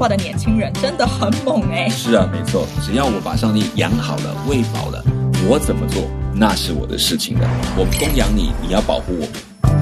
话的年轻人真的很猛欸。 是啊，没错，只要我把上帝养好了喂饱了，我怎么做那是我的事情了。我供养你，你要保护我。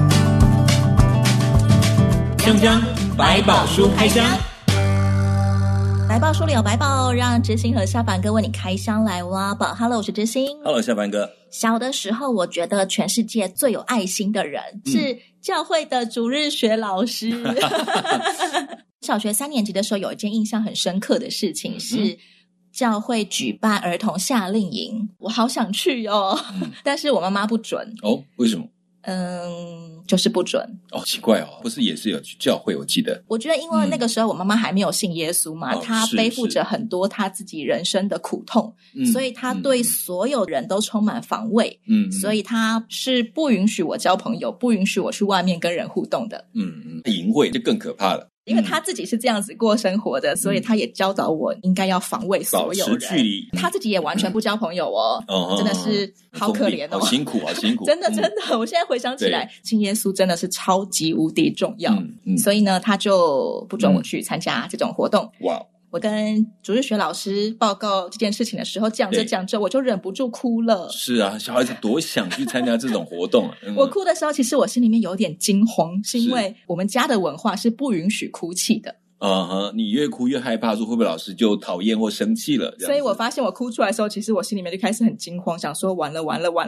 香香百宝书开箱， 百宝书里有百宝，让知心和下凡哥为你开箱来挖宝。 Hello， 我是知心。 Hello， 下凡哥。 小的时候我觉得全世界最有爱心的人是教会的主日学老师小学3年级的时候有一件印象很深刻的事情是教会举办儿童夏令营，我好想去哦但是我妈妈不准。 哦，为什么？ 就是不准。 哦，奇怪哦，不是也是有去教会？我记得。 我觉得因为那个时候我妈妈还没有信耶稣嘛，她背负着很多她自己人生的苦痛，所以她对所有人都充满防卫。所以她是不允许我交朋友，不允许我去外面跟人互动的。 淫秽就更可怕了。 因为他自己是这样子过生活的，所以他也教导我应该要防卫所有人， 保持距离。 他自己也完全不交朋友哦，真的是好可怜哦， 好辛苦，好辛苦。 真的，我现在回想起来，信耶稣真的是超级无敌重要。所以呢，他就不准我去参加这种活动。 哇！ 我跟主日学老师报告这件事情的时候，讲着我就忍不住哭了。 是啊，小孩子多想去参加这种活动啊我哭的时候其实我心里面有点惊慌，是因为我们家的文化是不允许哭泣的。 你越哭越害怕，说会不会老师就讨厌或生气了？ 所以我发现我哭出来的时候，其实我心里面就开始很惊慌，想说完了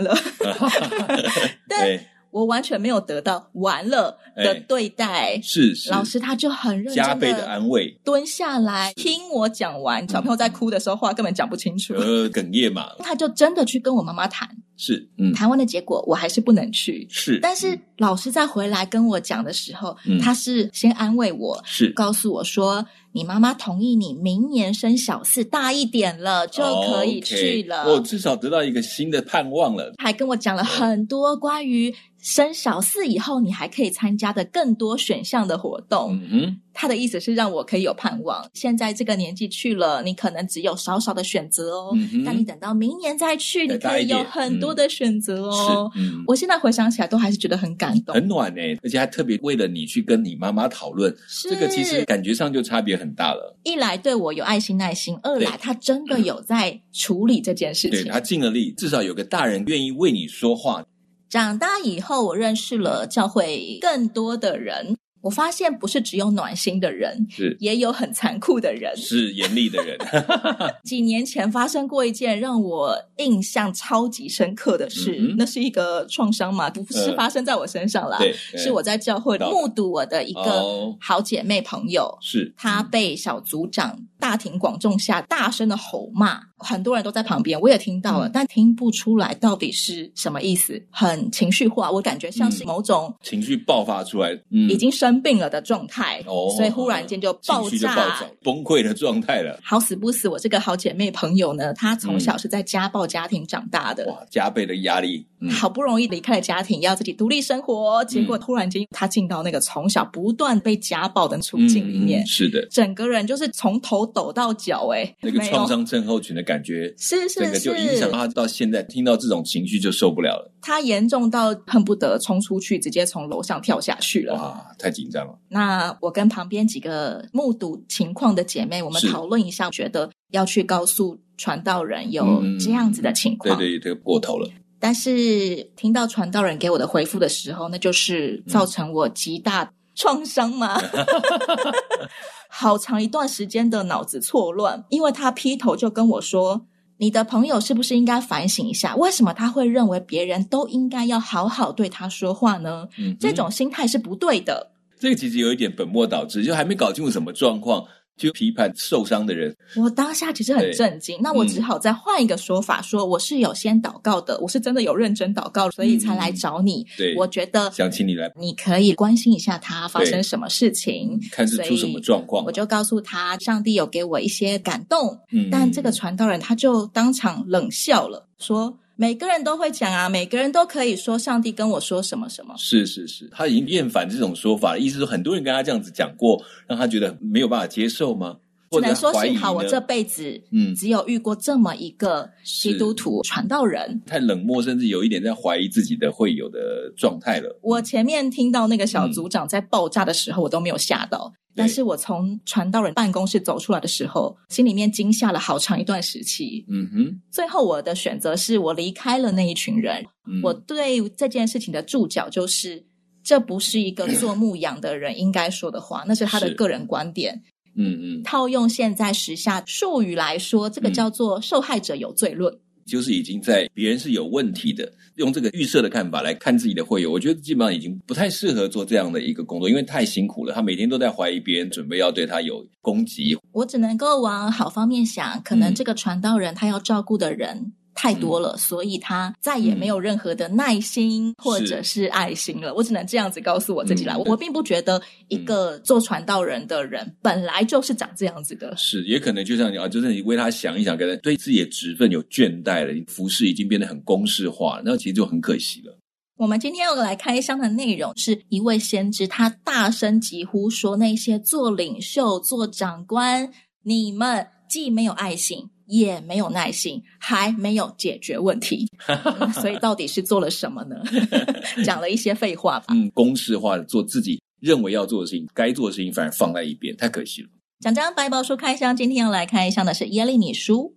但我完全没有得到完了的对待。是老师他就很认真的加倍的安慰， 蹲下来听我讲完。小朋友在哭的时候话根本讲不清楚， 哽咽嘛。他就真的去跟我妈妈谈，谈完的结果我还是不能去。但是老师在回来跟我讲的时候，他是先安慰我，告诉我说你妈妈同意你明年升小4大一点了就可以去了。 我至少得到一个新的盼望了。 还跟我讲了很多关于升小4以后你还可以参加的更多选项的活动。他的意思是让我可以有盼望，现在这个年纪去了你可能只有少少的选择哦，但你等到明年再去你可以有很多的选择哦。我现在回想起来都还是觉得很感动， 很暖欸，而且还特别为了你去跟你妈妈讨论，这个其实感觉上就差别很大了。 一来对我有爱心耐心，二来他真的有在处理这件事情， 对，他尽了力，至少有个大人愿意为你说话。 长大以后我认识了教会更多的人，我发现不是只有暖心的人，也有很残酷的人， 是严厉的人几年前发生过一件让我印象超级深刻的事，那是一个创伤嘛，不是发生在我身上啦，是我在教会目睹我的一个好姐妹朋友，她被小组长大庭广众下大声的吼骂，很多人都在旁边，我也听到了，但听不出来到底是什么意思，很情绪化，我感觉像是某种情绪爆发出来， 已经生病了的状态，所以忽然间就爆炸， 情绪就暴走，崩溃的状态了。 好死不死我这个好姐妹朋友呢，她从小是在家暴家庭长大的， 哇，加倍的压力， 好不容易离开了家庭要自己独立生活，结果突然间她进到那个从小不断被家暴的处境里面， 是的， 整个人就是从头抖到脚那个创伤症候群的感觉是整个就影响她到现在听到这种情绪就受不了了， 她严重到恨不得冲出去直接从楼上跳下去了。 哇，太紧张了。 那我跟旁边几个目睹情况的姐妹我们讨论一下，觉得要去告诉传道人有这样子的情况， 对，这个过头了。 但是听到传道人给我的回复的时候，那就是造成我极大创伤嘛好长一段时间的脑子错乱，因为他劈头就跟我说，你的朋友是不是应该反省一下，为什么他会认为别人都应该要好好对他说话呢？这种心态是不对的。 这个其实有一点本末倒置，就还没搞清楚什么状况就批判受伤的人。 我当下其实很震惊，那我只好再换一个说法，说我是有先祷告的，我是真的有认真祷告，所以才来找你。 对， 我觉得想请你来， 你可以关心一下他发生什么事情， 看是出什么状况。 我就告诉他上帝有给我一些感动，但这个传道人他就当场冷笑了，说每个人都会讲啊，每个人都可以说上帝跟我说什么什么。 是，他已经厌烦这种说法，意思是很多人跟他这样子讲过，让他觉得没有办法接受吗？ 只能说幸好我这辈子只有遇过这么一个基督徒传道人。 太冷漠，甚至有一点在怀疑自己的会友的状态了。 我前面听到那个小组长在爆炸的时候我都没有吓到，但是我从传道人办公室走出来的时候，心里面惊吓了好长一段时期。最后我的选择是我离开了那一群人。我对这件事情的注脚就是，这不是一个做牧羊的人应该说的话，那是他的个人观点。套用现在时下术语来说，这个叫做受害者有罪论， 就是已经在别人是有问题的，用这个预设的看法来看自己的会友，我觉得基本上已经不太适合做这样的一个工作，因为太辛苦了，他每天都在怀疑别人准备要对他有攻击。 我只能够往好方面想，可能这个传道人他要照顾的人太多了，所以他再也没有任何的耐心或者是爱心了。我只能这样子告诉我自己来，我并不觉得一个做传道人的人本来就是长这样子的。 是，也可能就像你就是你为他想一想，可能对自己的职分有倦怠了，服事已经变得很公式化，那其实就很可惜了。 我们今天要来开箱的内容是一位先知，他大声疾呼说，那些做领袖做长官，你们既没有爱心也没有耐心，还没有解决问题。所以到底是做了什么呢？讲了一些废话吧。 公式化的做自己认为要做的事情，该做的事情反而放在一边，太可惜了。 讲张百宝书开箱，今天要来开箱的是耶利米书。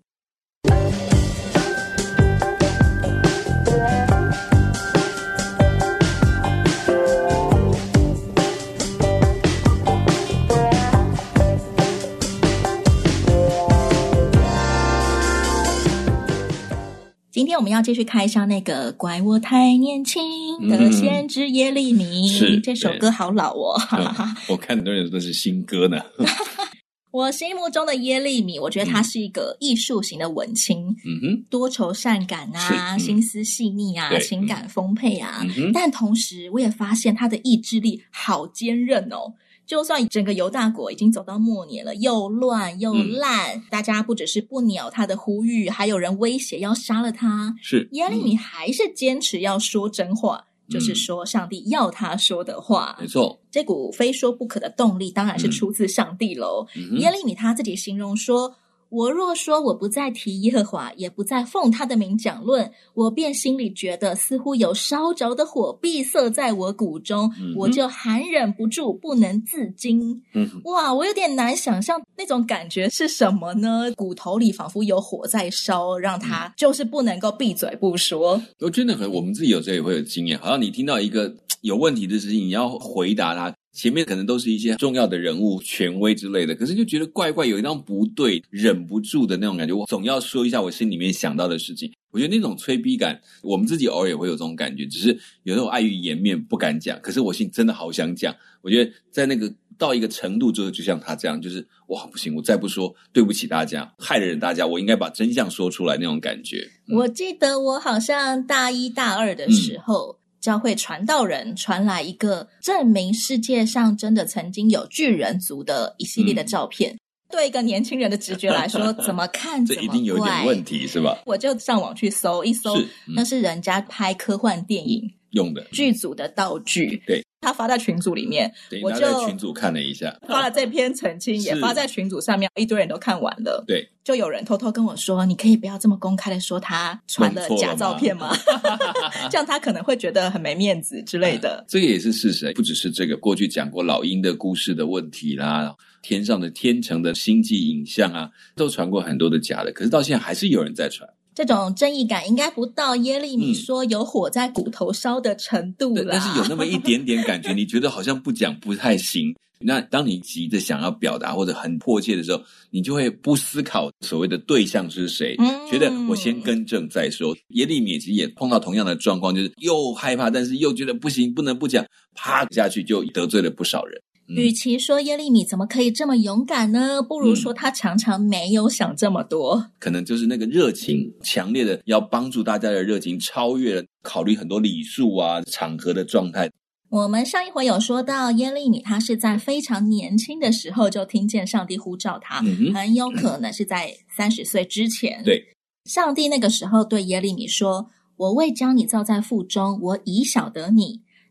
今天我们要继续开箱那个怪我太年轻的先知耶利米。这首歌好老哦。 我看很多人都是新歌呢。 我心目中的耶利米，我觉得他是一个艺术型的文青，多愁善感啊，心思细腻啊，情感丰沛啊，但同时我也发现他的意志力好坚韧哦。就算整个犹大国已经走到末年了，又乱又烂，大家不只是不鸟他的呼吁，还有人威胁要杀了他， 是耶利米还是坚持要说真话，就是说上帝要他说的话。 没错， 这股非说不可的动力当然是出自上帝咯。耶利米他自己形容说，我若说我不再提耶和华，也不再奉他的名讲论，我便心里觉得似乎有烧着的火闭塞在我骨中，我就含忍不住，不能自禁。哇，我有点难想象那种感觉是什么呢？骨头里仿佛有火在烧，让他就是不能够闭嘴不说。 我觉得我们自己有时候也会有经验，好像你听到一个有问题的事情，你要回答他，前面可能都是一些重要的人物、权威之类的，可是就觉得怪怪，有一张不对，忍不住的那种感觉。我总要说一下我心里面想到的事情。我觉得那种催逼感，我们自己偶尔也会有这种感觉，只是有时候碍于颜面不敢讲，可是我心真的好想讲。我觉得在那个到一个程度之后，就像他这样，就是哇不行，我再不说对不起大家，害了大家，我应该把真相说出来那种感觉。 我记得我好像大一大二的时候，教会传道人传来一个证明世界上真的曾经有巨人族的一系列的照片。对一个年轻人的直觉来说，怎么看怎么怪， 这一定有点问题是吧？ 我就上网去搜一搜，那是人家拍科幻电影用的剧组的道具。 对， 他发在群组里面，我就在群组看了一下， 发了这篇澄清，也发在群组上面，一堆人都看完了。 对， 就有人偷偷跟我说，你可以不要这么公开的说他传了假照片吗？这样他可能会觉得很没面子之类的。 这个也是事实，不只是这个，过去讲过老鹰的故事的问题啦，天上的天成的星际影像啊，都传过很多的假的，可是到现在还是有人在传。 这种正义感应该不到耶利米说有火在骨头烧的程度啦， 但是有那么一点点感觉，你觉得好像不讲不太行。那当你急着想要表达或者很迫切的时候，你就会不思考所谓的对象是谁，觉得我先更正再说。耶利米其实也碰到同样的状况，就是又害怕，但是又觉得不行，不能不讲，啪下去就得罪了不少人。 与其说耶利米怎么可以这么勇敢呢，不如说他常常没有想这么多。 可能就是那个热情强烈的要帮助大家的热情超越了考虑很多礼数啊场合的状态。 我们上一回有说到耶利米他是在非常年轻的时候就听见上帝呼召他，很有可能是在30岁之前。 对， 上帝那个时候对耶利米说，我未将你造在腹中，我已晓得你，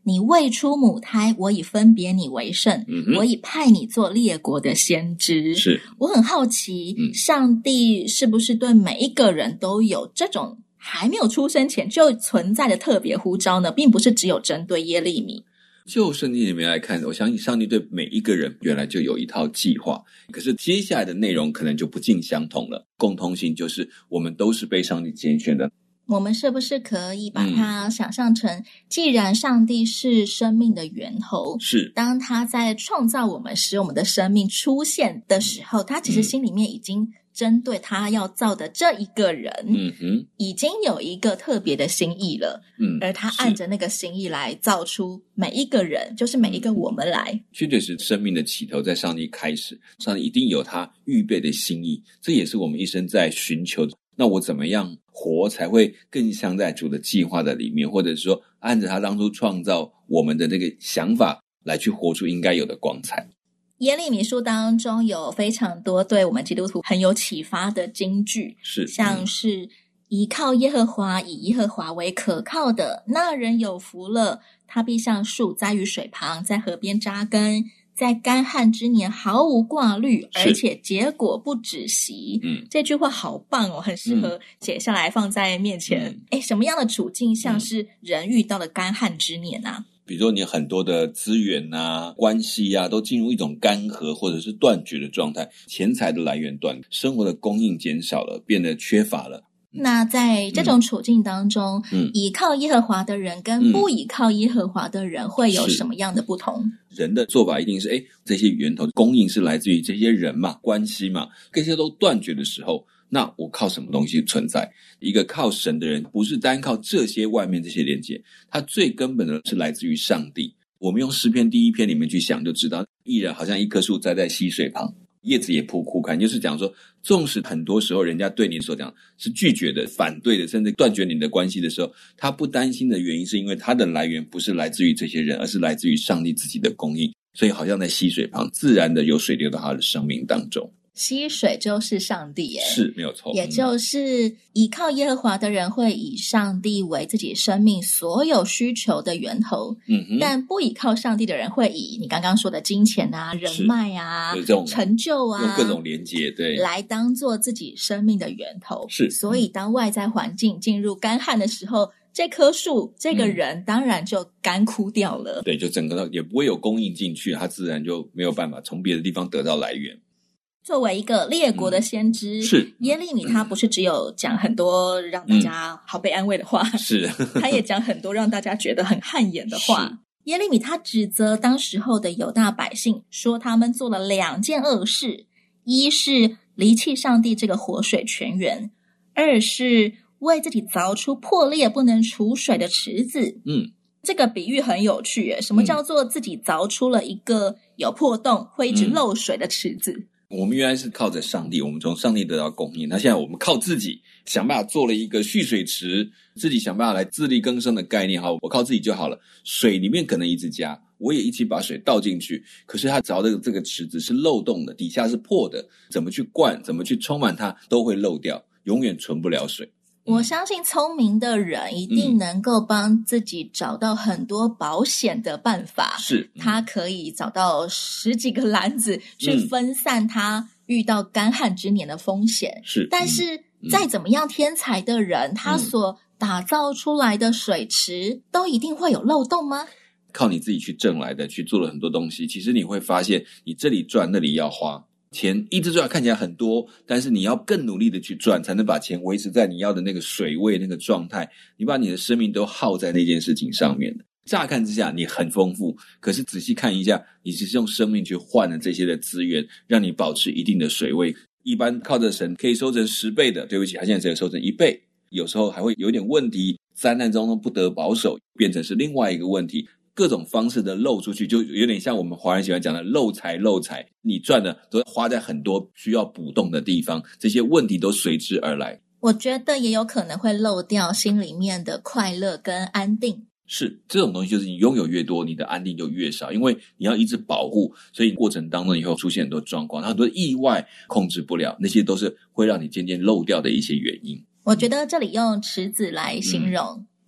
你未出母胎，我已分别你为圣，我已派你做列国的先知。 是， 我很好奇，上帝是不是对每一个人都有这种还没有出生前就存在的特别呼召呢？并不是只有针对耶利米。 就圣经里面来看，我相信上帝对每一个人原来就有一套计划，可是接下来的内容可能就不尽相同了。共通性就是我们都是被上帝拣选的。 我们是不是可以把它想象成，既然上帝是生命的源头， 是当他在创造我们使我们的生命出现的时候，他其实心里面已经针对他要造的这一个人，已经有一个特别的心意了，而他按着那个心意来造出每一个人，就是每一个我们来。 确实是生命的起头在上帝开始，上帝一定有他预备的心意，这也是我们一生在寻求。那我怎么样活才会更像在主的计划的里面，或者说按着他当初创造我们的这个想法来去活出应该有的光彩。 耶利米书当中有非常多对我们基督徒很有启发的金句， 是像是倚靠耶和华，以耶和华为可靠的，那人有福了，他必像树栽于水旁，在河边扎根，在干旱之年毫无挂虑，而且结果不止息。这句话好棒哦，很适合写下来放在面前。什么样的处境像是人遇到了干旱之年啊？ 比如说你很多的资源啊、关系啊都进入一种干涸或者是断绝的状态，钱财的来源断，生活的供应减少了，变得缺乏了。 那在这种处境当中，倚靠耶和华的人跟不倚靠耶和华的人会有什么样的不同？ 人的做法一定是这些源头供应是来自于这些人嘛、关系嘛，这些都断绝的时候，那我靠什么东西存在？一个靠神的人不是单靠这些外面这些连接，他最根本的是来自于上帝。我们用诗篇第1篇里面去想就知道，义人好像一棵树栽在溪水旁，叶子也不枯干，就是讲说纵使很多时候人家对你所讲是拒绝的、反对的，甚至断绝你的关系的时候，他不担心的原因是因为他的来源不是来自于这些人，而是来自于上帝自己的供应，所以好像在溪水旁自然的有水流到他的生命当中。 溪水就是上帝耶， 是没有错， 也就是依靠耶和华的人会以上帝为自己生命所有需求的源头，但不依靠上帝的人会以你刚刚说的金钱啊、人脉啊、成就啊， 各种连结，对， 来当做自己生命的源头。 是， 所以当外在环境进入干旱的时候，这棵树、这个人当然就干枯掉了。 对，就整个也不会有供应进去，他自然就没有办法从别的地方得到来源。 作为一个列国的先知， 是耶利米他不是只有讲很多让大家好被安慰的话， 是他也讲很多让大家觉得很汗颜的话。耶利米他指责当时候的犹大百姓，说他们做了2件恶事，一是离弃上帝这个活水泉源，二是为自己凿出破裂不能储水的池子。这个比喻很有趣耶，什么叫做自己凿出了一个有破洞会一直漏水的池子？ 我们原来是靠着上帝，我们从上帝得到供应，那现在我们靠自己想办法做了一个蓄水池，自己想办法来自力更生的概念。好，我靠自己就好了，水里面可能一直加，我也一起把水倒进去，可是它凿的这个池子是漏洞的，底下是破的，怎么去灌，怎么去充满它都会漏掉，永远存不了水。 我相信聪明的人一定能够帮自己找到很多保险的办法， 是他可以找到10几个篮子去分散他遇到干旱之年的风险。 是， 但是再怎么样天才的人，他所打造出来的水池都一定会有漏洞吗？ 靠你自己去挣来的，去做了很多东西，其实你会发现你这里赚那里要花，钱一直赚看起来很多，但是你要更努力的去赚，才能把钱维持在你要的那个水位那个状态，你把你的生命都耗在那件事情上面。乍看之下你很丰富，可是仔细看一下，你只是用生命去换了这些的资源，让你保持一定的水位。一般靠着神可以收成10倍的，对不起，他现在只有收成1倍，有时候还会有点问题，灾难中不得保守，变成是另外一个问题，各种方式的漏出去，就有点像我们华人喜欢讲的漏财，你赚的都花在很多需要补洞的地方，这些问题都随之而来。 我觉得也有可能会漏掉心里面的快乐跟安定。 是，这种东西就是你拥有越多，你的安定就越少，因为你要一直保护，所以过程当中以后出现很多状况，很多意外控制不了，那些都是会让你渐渐漏掉的一些原因。 我觉得这里用池子来形容，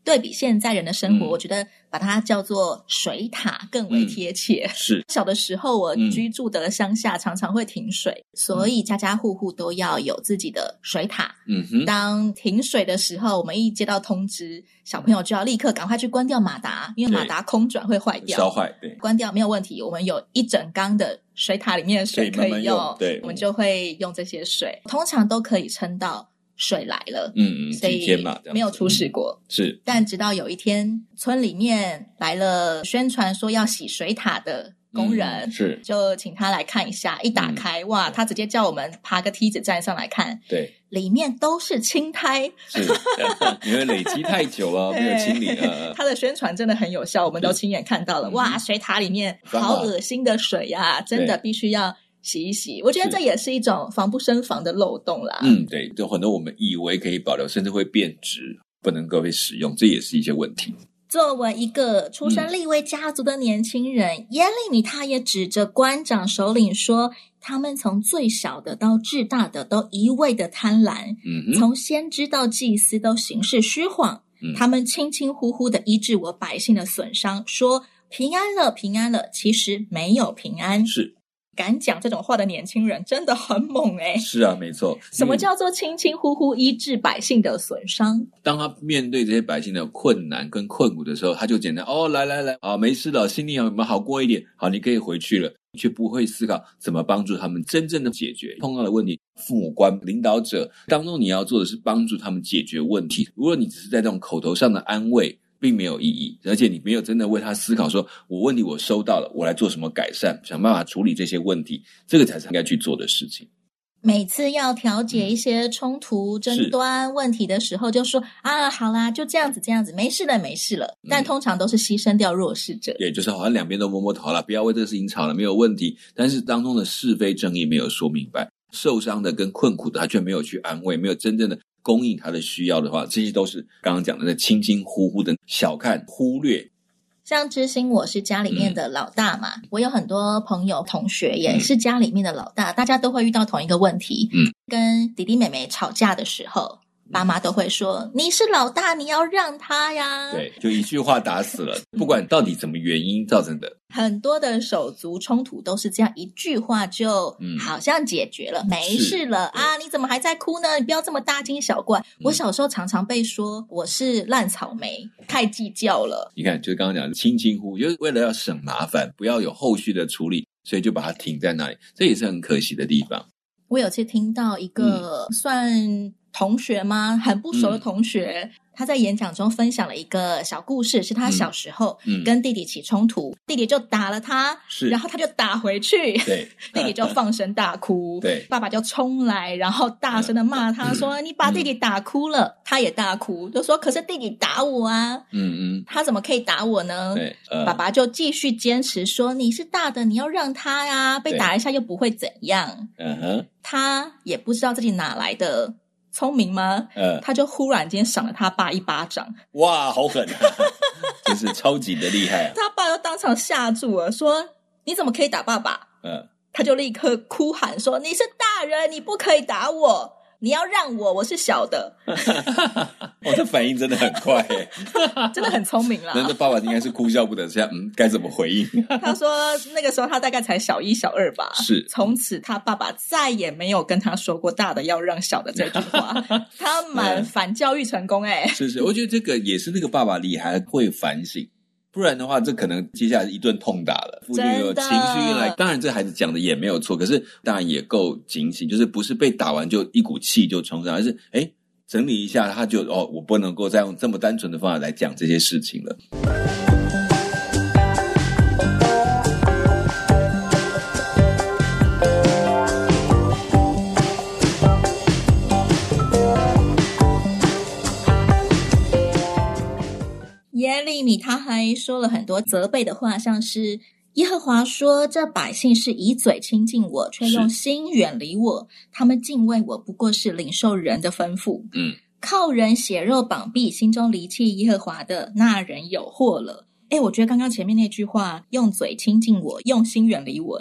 对比现在人的生活，我觉得把它叫做水塔更为贴切。 是小的时候我居住的乡下常常会停水，所以家家户户都要有自己的水塔。当停水的时候，我们一接到通知，小朋友就要立刻赶快去关掉马达，因为马达空转会坏掉， 烧坏。对， 关掉没有问题，我们有一整缸的水塔里面的水可以用， 对， 我们就会用这些水，通常都可以撑到水来了。所以几天嘛， 没有出事过。 是， 但直到有一天村里面来了宣传说要洗水塔的工人， 是， 就请他来看一下，一打开哇，他直接叫我们爬个梯子站上来看， 对， 里面都是青苔， 是因为累积太久了没有清理了。 他的宣传真的很有效，我们都亲眼看到了。哇，水塔里面好恶心的水啊，真的必须要洗一洗。我觉得这也是一种防不胜防的漏洞啦。 对，就很多我们以为可以保留，甚至会变质，不能够被使用，这也是一些问题。 作为一个出身利威家族的年轻人，耶利米他也指着官长首领说，他们从最小的到至大的都一味的贪婪，从先知到祭司都行事虚晃，他们轻轻呼呼的医治我百姓的损伤，说平安了平安了，其实没有平安。 是， 敢讲这种话的年轻人真的很猛是啊，没错。 什么叫做轻轻呼呼医治百姓的损伤？ 当他面对这些百姓的困难跟困苦的时候，他就简单来没事了，心里有没有好过一点，好，你可以回去了，却不会思考怎么帮助他们真正的解决碰到的问题。父母官领导者当中，你要做的是帮助他们解决问题。如果你只是在这种口头上的安慰，并没有意义，而且你没有真的为他思考说，我问题我收到了，我来做什么改善，想办法处理这些问题，这个才是应该去做的事情。 每次要调解一些冲突争端问题的时候，就说好啦，就这样子没事了，但通常都是牺牲掉弱势者。 对，就是好像两边都摸摸头了，不要为这个事情吵了，没有问题，但是当中的是非正义没有说明白，受伤的跟困苦的他却没有去安慰，没有真正的供应他的需要的话，这些都是刚刚讲的轻轻呼呼的小看忽略。 像知心我是家里面的老大嘛，我有很多朋友同学也是家里面的老大，大家都会遇到同一个问题，跟弟弟妹妹吵架的时候，爸妈都会说你是老大，你要让他呀。 对，就一句话打死了，不管到底什么原因造成的。 很多的手足冲突都是这样一句话就好像解决了，没事了你怎么还在哭呢？你不要这么大惊小怪。我小时候常常被说我是烂草莓，太计较了。 你看，就是刚刚讲的轻轻呼，就是为了要省麻烦，不要有后续的处理，所以就把它停在那里，这也是很可惜的地方。 我有次听到一个算同学吗？很不熟的同学，他在演讲中分享了一个小故事，是他小时候跟弟弟起冲突，弟弟就打了他，然后他就打回去， 对， 弟弟就放声大哭， 对， 爸爸就冲来，然后大声的骂他说你把弟弟打哭了，他也大哭，就说可是弟弟打我啊，他怎么可以打我呢？ 对， 爸爸就继续坚持说你是大的，你要让他呀，被打一下又不会怎样。他也不知道自己哪来的聪明吗？他就忽然间赏了他爸一巴掌。 哇，好狠啊！真是超级的厉害他爸就当场吓住了，说你怎么可以打爸爸？他就立刻哭喊说你是大人，你不可以打我，你要让我是小的。 我的反应真的很快耶真的很聪明啦。 那爸爸应该是哭笑不得，现在该怎么回应？ 他说那个时候他大概才小一小二吧， 是从此他爸爸再也没有跟他说过大的要让小的这句话。他反教育成功是，我觉得这个也是那个爸爸厉害，会反省，不然的话这可能接下来一顿痛打了，父亲有情绪来，当然这孩子讲的也没有错，可是当然也够警醒，就是不是被打完就一股气就冲上，而是整理一下，他就我不能够再用这么单纯的方法来讲这些事情了。 耶利米他还说了很多责备的话，像是耶和华说这百姓是以嘴亲近我，却用心远离我，他们敬畏我不过是领受人的吩咐，靠人血肉绑臂，心中离弃耶和华的那人有祸了。我觉得刚刚前面那句话用嘴亲近我，用心远离我， 对，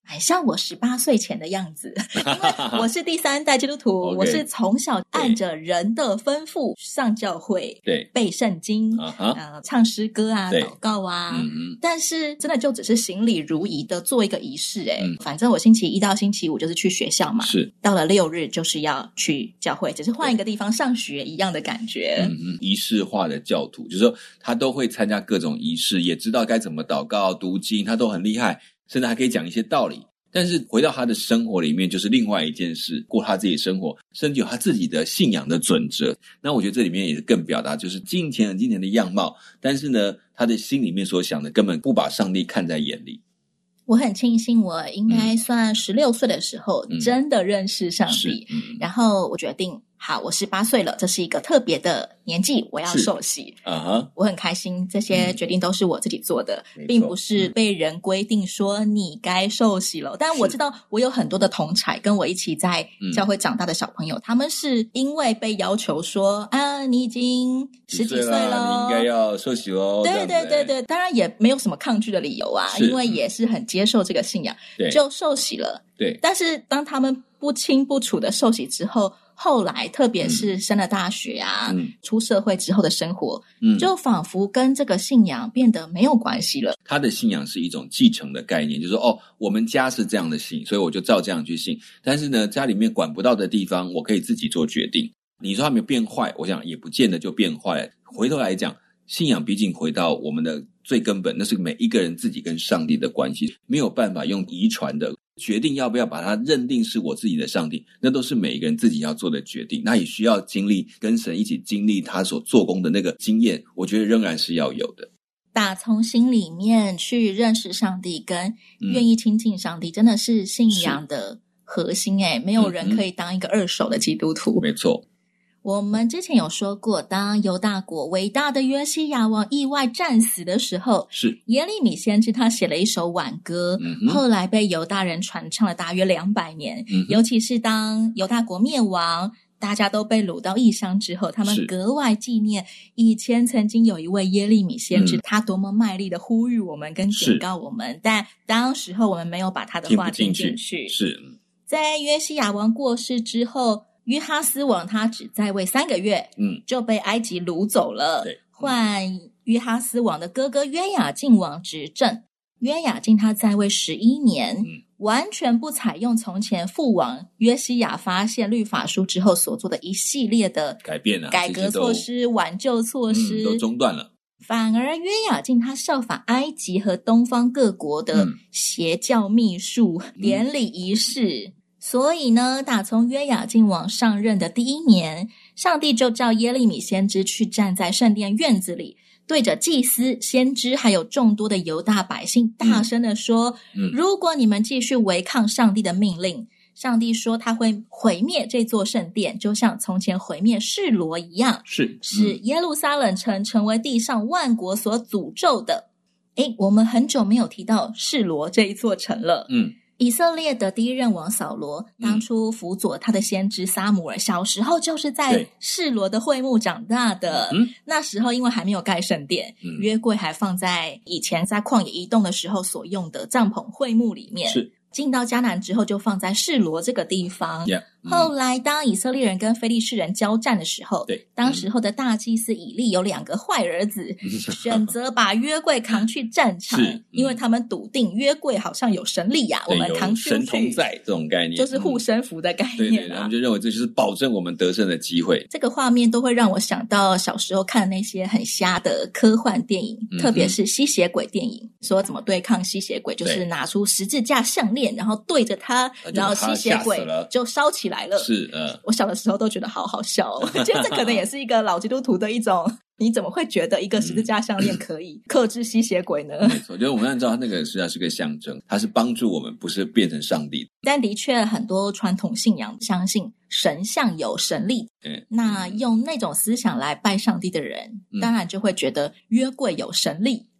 像我18岁前的样子，因为我是第3代基督徒，我是从小按着人的吩咐上教会， 对， 背圣经，唱诗歌啊，祷告啊，但是真的就只是行礼如仪的做一个仪式，反正我星期1到星期5就是去学校嘛， 是到了6日就是要去教会，只是换一个地方上学一样的感觉。 仪式化的教徒，就是说他都会参加各种仪式，也知道该怎么祷告读经，他都很厉害，甚至还可以讲一些道理，但是回到他的生活里面就是另外一件事，过他自己的生活，甚至有他自己的信仰的准则。那我觉得这里面也是更表达就是金钱的样貌，但是呢他的心里面所想的根本不把上帝看在眼里。 我很庆幸我应该算16岁的时候真的认识上帝，然后我决定好，我18岁了，这是一个特别的年纪，我要受洗。我很开心，这些决定都是我自己做的，并不是被人规定说你该受洗了。但我知道我有很多的同侪跟我一起在教会长大的小朋友，他们是因为被要求说你已经10几岁了， 你应该要受洗咯。 对，当然也没有什么抗拒的理由啊，因为也是很接受这个信仰，就受洗了。 对， 但是当他们不清不楚的受洗之后，后来特别是升了大学出社会之后的生活，就仿佛跟这个信仰变得没有关系了。 他的信仰是一种继承的概念，就是说我们家是这样的信，所以我就照这样去信，但是呢家里面管不到的地方我可以自己做决定。你说他没有变坏，我想也不见得就变坏了。回头来讲，信仰毕竟回到我们的最根本，那是每一个人自己跟上帝的关系，没有办法用遗传的决定要不要把它认定是我自己的上帝，那都是每一个人自己要做的决定。那也需要经历跟神一起经历他所做工的那个经验，我觉得仍然是要有的。 打从心里面去认识上帝跟愿意亲近上帝，真的是信仰的核心没有人可以当一个2手的基督徒。 没错， 我们之前有说过，当犹大国伟大的约西亚王意外战死的时候， 是耶利米先知他写了一首挽歌，后来被犹大人传唱了大约200年，尤其是当犹大国灭亡，大家都被掳到异乡之后，他们格外纪念以前曾经有一位耶利米先知，他多么卖力的呼吁我们跟警告我们，但当时候我们没有把他的话听进去。 是在约西亚王过世之后，约哈斯王他只在位3个月，就被埃及掳走了，换约哈斯王的哥哥约雅敬王执政。约雅敬他在位11年，完全不采用从前父王约西亚发现律法书之后所做的一系列的改变改革措施、挽救措施， 都中断了。 反而约雅敬他效法埃及和东方各国的邪教秘术、典礼仪式。所以呢，打从约雅敬王上任的第1年，上帝就叫耶利米先知去站在圣殿院子里，对着祭司、先知还有众多的犹大百姓大声地说，如果你们继续违抗上帝的命令，上帝说他会毁灭这座圣殿，就像从前毁灭示罗一样，使耶路撒冷城成为地上万国所诅咒的。我们很久没有提到示罗这一座城了。以色列的第1任王扫罗当初辅佐他的先知撒母耳，小时候就是在示罗的会幕长大的。那时候因为还没有盖圣殿，约柜还放在以前在旷野移动的时候所用的帐篷会幕里面。进到迦南之后就放在示罗这个地方。后来当以色列人跟非利士人交战的时候，当时候的大祭司以利有2个坏儿子，选择把约柜扛去战场，因为他们笃定约柜好像有神力我们扛出去， 神同在这种概念， 就是护身符的概念他们就认为这就是保证我们得胜的机会。 这个画面都会让我想到小时候看那些很瞎的科幻电影，特别是吸血鬼电影，说怎么对抗吸血鬼，就是拿出十字架项链，然后对着他，然后吸血鬼就烧起来了。我小的时候都觉得好好笑我觉得这可能也是一个老基督徒的一种，你怎么会觉得一个十字架项链可以克制吸血鬼呢？ 没错，就是我们要知道那个实际上是个象征，它是帮助我们，不是变成上帝。 但的确很多传统信仰相信神像有神力，那用那种思想来拜上帝的人，当然就会觉得约柜有神力，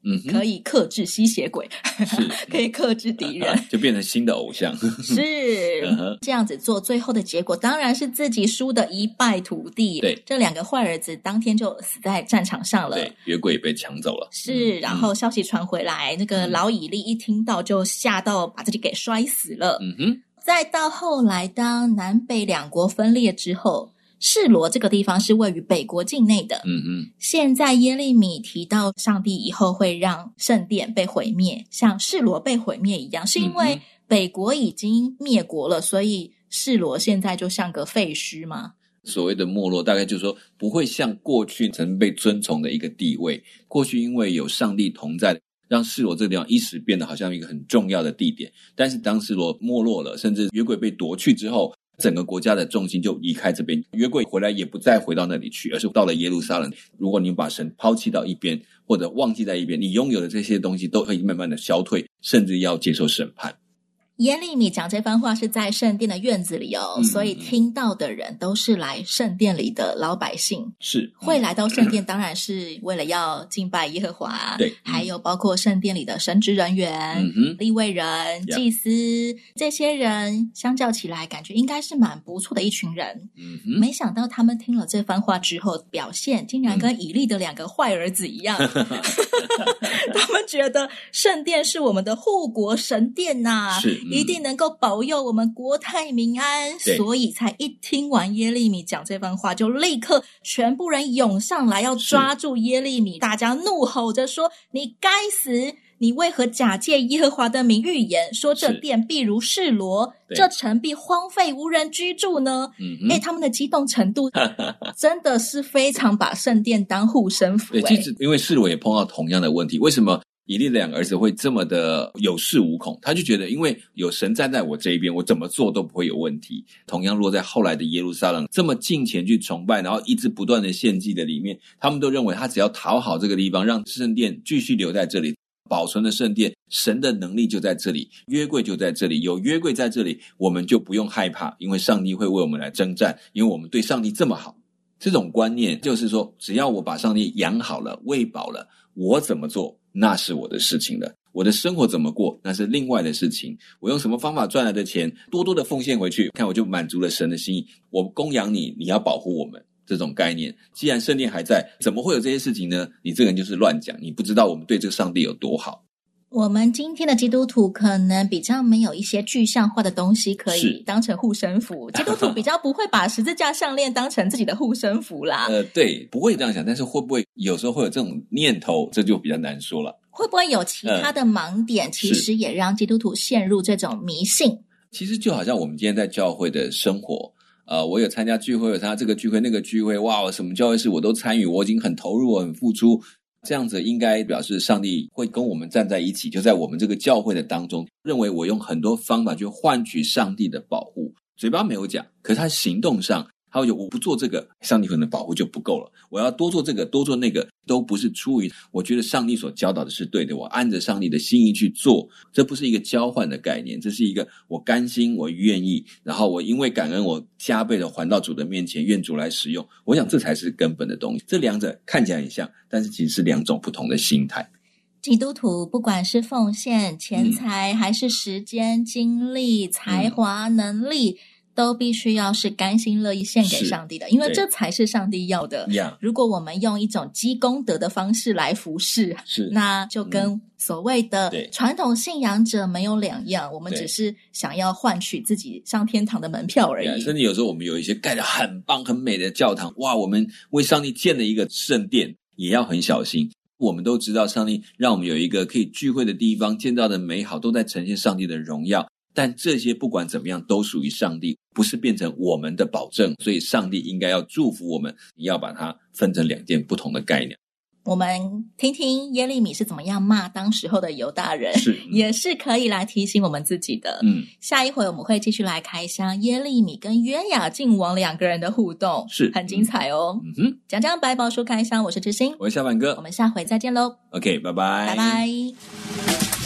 可以克制吸血鬼，可以克制敌人， 就变成新的偶像。 是这样子做，最后的结果当然是自己输得一败涂地。 对， 这2个坏儿子当天就死在战场上了。 对，约柜也被抢走了。 是，然后消息传回来，那个老以利一听到就吓到把自己给摔死了。再到后来，当南北2国分裂之后，示罗这个地方是位于北国境内的。现在耶利米提到上帝以后会让圣殿被毁灭，像示罗被毁灭一样，是因为北国已经灭国了，所以示罗现在就像个废墟吗？ 所谓的没落，大概就是说不会像过去曾被尊崇的一个地位。过去因为有上帝同在，让示罗这个地方一时变得好像一个很重要的地点。但是当示罗没落了，甚至约柜被夺去之后，整个国家的重心就离开这边，约柜回来也不再回到那里去，而是到了耶路撒冷。如果你把神抛弃到一边，或者忘记在一边，你拥有的这些东西都可以慢慢的消退，甚至要接受审判。 耶利米讲这番话是在圣殿的院子里哦，所以听到的人都是来圣殿里的老百姓， 是会来到圣殿，当然是为了要敬拜耶和华。 对， 还有包括圣殿里的神职人员、利未人、祭司，这些人相较起来，感觉应该是蛮不错的一群人。没想到他们听了这番话之后，表现竟然跟以利的2个坏儿子一样。他们觉得圣殿是我们的护国神殿啊，一定能够保佑我们国泰民安，所以才一听完耶利米讲这番话，就立刻全部人涌上来要抓住耶利米，大家怒吼着说：你该死！你为何假借耶和华的名预言，说这殿必如示罗，这城必荒废无人居住呢？他们的激动程度真的是非常把圣殿当护身符。 对，其实因为示罗也碰到同样的问题，为什么以利的2个儿子会这么的有恃无恐？他就觉得因为有神站在我这一边，我怎么做都不会有问题。同样落在后来的耶路撒冷这么敬虔去崇拜，然后一直不断的献祭的里面，他们都认为他只要讨好这个地方，让圣殿继续留在这里，保存的圣殿，神的能力就在这里，约柜就在这里，有约柜在这里，我们就不用害怕，因为上帝会为我们来征战，因为我们对上帝这么好。这种观念就是说，只要我把上帝养好了，喂饱了，我怎么做那是我的事情了，我的生活怎么过那是另外的事情，我用什么方法赚来的钱多多的奉献回去，看我就满足了神的心意。我供养你，你要保护我们，这种概念。既然圣殿还在，怎么会有这些事情呢？你这个人就是乱讲，你不知道我们对这个上帝有多好。 我们今天的基督徒可能比较没有一些具象化的东西可以当成护身符，基督徒比较不会把十字架项链当成自己的护身符啦。 对，不会这样想，但是会不会有时候会有这种念头，这就比较难说了。 会不会有其他的盲点，其实也让基督徒陷入这种迷信？ 其实就好像我们今天在教会的生活，我有参加聚会，有参加这个聚会那个聚会，哇，什么教会事我都参与，我已经很投入，我很付出。这样子应该表示上帝会跟我们站在一起，就在我们这个教会的当中，认为我用很多方法去换取上帝的保护。嘴巴没有讲，可是他行动上他会觉得我不做这个，上帝可能保护就不够了，我要多做这个多做那个，都不是出于我觉得上帝所教导的是对的，我按着上帝的心意去做。这不是一个交换的概念，这是一个我甘心我愿意，然后我因为感恩我加倍的还到主的面前，愿主来使用。我想这才是根本的东西。这两者看起来很像，但是其实是2种不同的心态。 基督徒不管是奉献钱财还是时间精力才华能力，都必须要是甘心乐意献给上帝的，因为这才是上帝要的。如果我们用一种积功德的方式来服侍，那就跟所谓的传统信仰者没有两样，我们只是想要换取自己上天堂的门票而已。 甚至有时候我们有一些盖得很棒很美的教堂，哇，我们为上帝建了一个圣殿，也要很小心。我们都知道上帝让我们有一个可以聚会的地方，建造的美好都在呈现上帝的荣耀，但这些不管怎么样都属于上帝，不是变成我们的保证，所以上帝应该要祝福我们，要把它分成2件不同的概念。 我们听听耶利米是怎么样骂当时候的犹大人，也是可以来提醒我们自己的。下一回我们会继续来开箱耶利米跟约雅敬王2个人的互动，很精彩哦。讲讲百宝书开箱，我是知心， 我是小板哥， 我们下回再见咯。 OK， 拜拜， 拜拜。